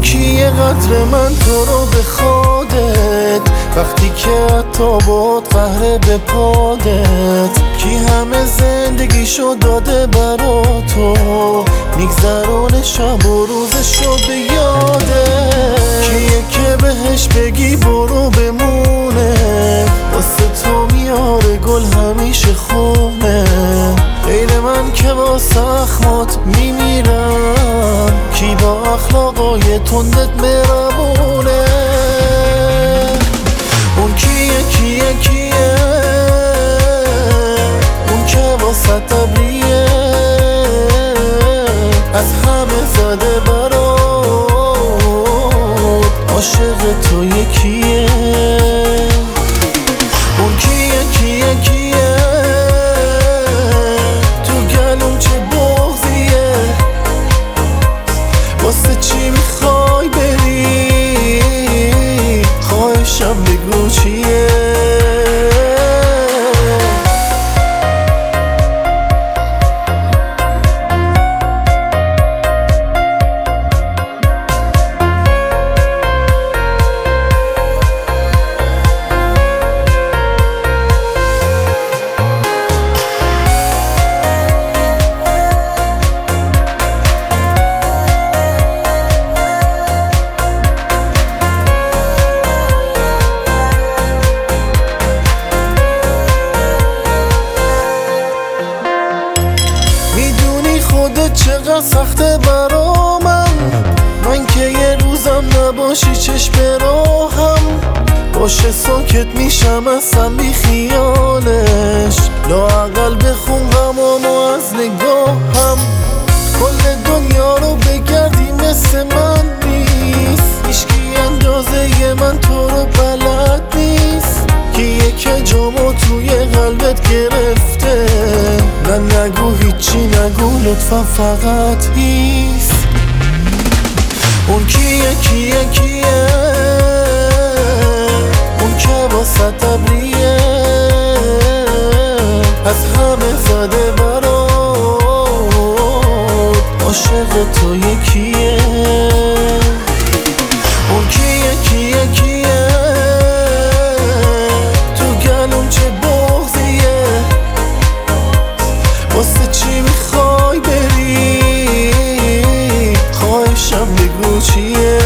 کیه قدر من تو رو به خودت، وقتی که حتی باد قهره به پادت. کی همه زندگیشو داده برا تو، میگذرونه شب و روزشو به یادت. کیه که بهش بگی برو بمونه، واسه تو میاره گل همیشه خونه. غیر من که با زخمات میمیرم، کی با اخلاقای تندت مهربونه. اون کیه اون که واسه ابریه، از همه زده برات، عاشق تو یکیه. اون کیه تو گلوم چه بغضیه، واسه چی میخوای بری، خواهشم بگو چیه. خودت چقدر سخته برا من که یه روزم نباشی چشم راهم، باشه ساکت میشم اصلا بی خیالش. لااقل بخون غمامو از نگاهم، کل دنیا رو بگردی مثل من نیست. هیچکی اندازه من تو رو بلد نیست. کیه که جامو توی قلبت گرفته، نه نگو هیچی نگو لطفا فقط هیس. اون کیه اون که واسه ابریه، از همه زده برات، عاشق تو یکیه. اون کیه تو گلوم چه بغضیه، واسه چی میخوای بری، خواهشم بگو چیه.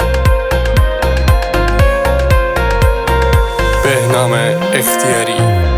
بهنام اختیاری.